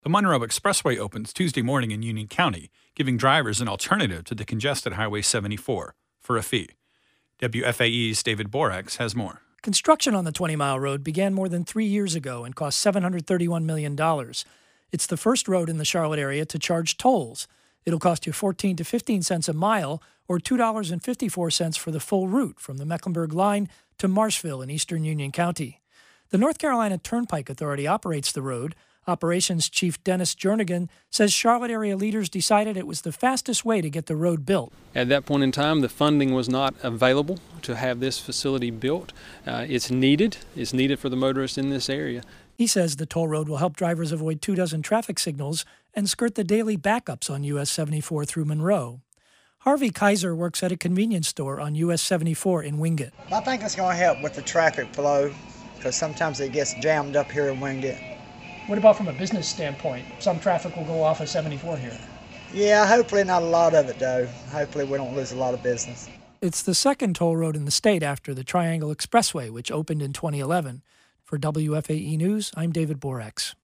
The Monroe Expressway opens Tuesday morning in Union County, giving drivers an alternative to the congested Highway 74 for a fee. WFAE's David Borax has more. Construction on the 20-mile road began more than 3 years ago and cost $731 million. It's the first road in the Charlotte area to charge tolls. It'll cost you 14 to 15 cents a mile or $2.54 for the full route from the Mecklenburg line to Marshville in eastern Union County. The North Carolina Turnpike Authority operates the road. Operations Chief Dennis Jernigan says Charlotte area leaders decided it was the fastest way to get the road built. At that point in time, the funding was not available to have this facility built. It's needed for the motorists in this area. He says the toll road will help drivers avoid 24 traffic signals and skirt the daily backups on US 74 through Monroe. Harvey Kaiser works at a convenience store on US 74 in Wingate. I think it's going to help with the traffic flow because sometimes it gets jammed up here in Wingate. What about from a business standpoint? Some traffic will go off of 74 here. Yeah, hopefully not a lot of it, though. Hopefully we don't lose a lot of business. It's the second toll road in the state after the Triangle Expressway, which opened in 2011. For WFAE News, I'm David Borax.